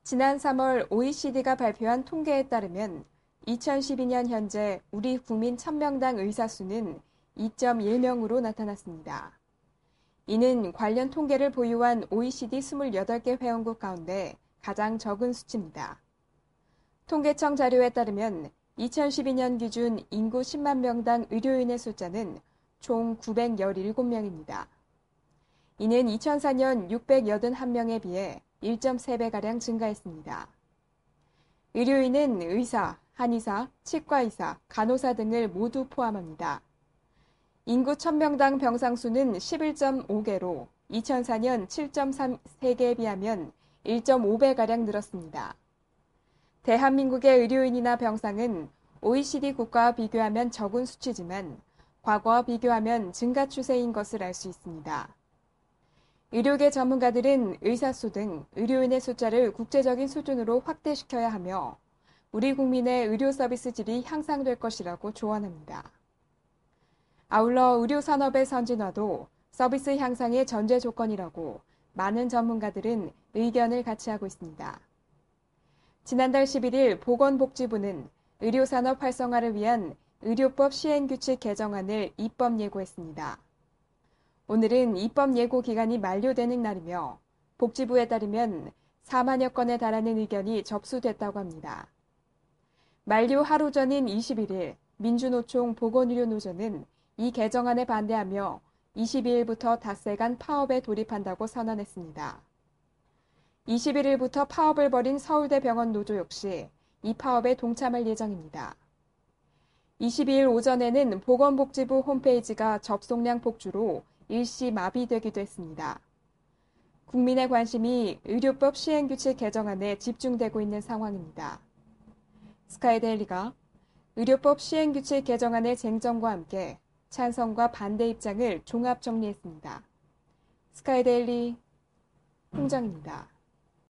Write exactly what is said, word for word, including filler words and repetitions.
지난 삼월 오이시디가 발표한 통계에 따르면 이천십이 년 현재 우리 국민 천 명당 의사 수는 이 점 일 명으로 나타났습니다. 이는 관련 통계를 보유한 오이시디 이십팔 개 회원국 가운데 가장 적은 수치입니다. 통계청 자료에 따르면 이천십이 년 기준 인구 십만 명당 의료인의 숫자는 총 구백십칠 명입니다. 이는 이천사 년 육백팔십일 명에 비해 일 점 삼 배가량 증가했습니다. 의료인은 의사, 한의사, 치과의사, 간호사 등을 모두 포함합니다. 인구 천 명당 병상 수는 십일 점 오 개로 이천사 년 칠 점 삼 개에 비하면 일 점 오 배가량 늘었습니다. 대한민국의 의료인이나 병상은 오이시디 국가와 비교하면 적은 수치지만 과거와 비교하면 증가 추세인 것을 알 수 있습니다. 의료계 전문가들은 의사 수 등 의료인의 숫자를 국제적인 수준으로 확대시켜야 하며 우리 국민의 의료 서비스 질이 향상될 것이라고 조언합니다. 아울러 의료 산업의 선진화도 서비스 향상의 전제 조건이라고 많은 전문가들은 의견을 같이 하고 있습니다. 지난달 십일 일 보건복지부는 의료산업 활성화를 위한 의료법 시행규칙 개정안을 입법 예고했습니다. 오늘은 입법 예고 기간이 만료되는 날이며 복지부에 따르면 사만여 건에 달하는 의견이 접수됐다고 합니다. 만료 하루 전인 이십일 일 민주노총 보건의료노조는 이 개정안에 반대하며 이십이 일부터 닷새간 파업에 돌입한다고 선언했습니다. 이십일 일부터 파업을 벌인 서울대병원 노조 역시 이 파업에 동참할 예정입니다. 이십이 일 오전에는 보건복지부 홈페이지가 접속량 폭주로 일시 마비되기도 했습니다. 국민의 관심이 의료법 시행규칙 개정안에 집중되고 있는 상황입니다. 스카이데일리가 의료법 시행규칙 개정안의 쟁점과 함께 찬성과 반대 입장을 종합 정리했습니다. 스카이데일리 홍정입니다.